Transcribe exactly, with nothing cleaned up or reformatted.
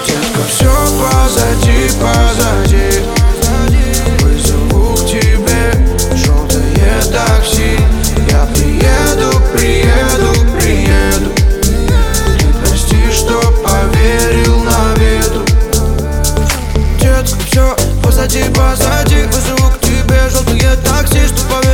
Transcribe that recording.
Детка, все позади, позади. Вызову к тебе желтое такси. Я приеду, приеду, приеду. Ты прости, что поверил навету. Детка, все позади, позади. Вызову к тебе желтое такси, что поверил.